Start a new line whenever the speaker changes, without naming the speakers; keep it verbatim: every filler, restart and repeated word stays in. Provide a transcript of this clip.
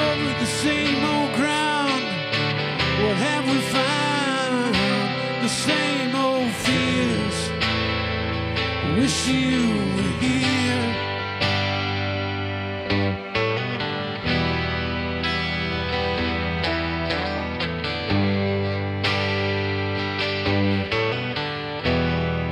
over the same old ground. What have we found? The same old fears. Wish you were here.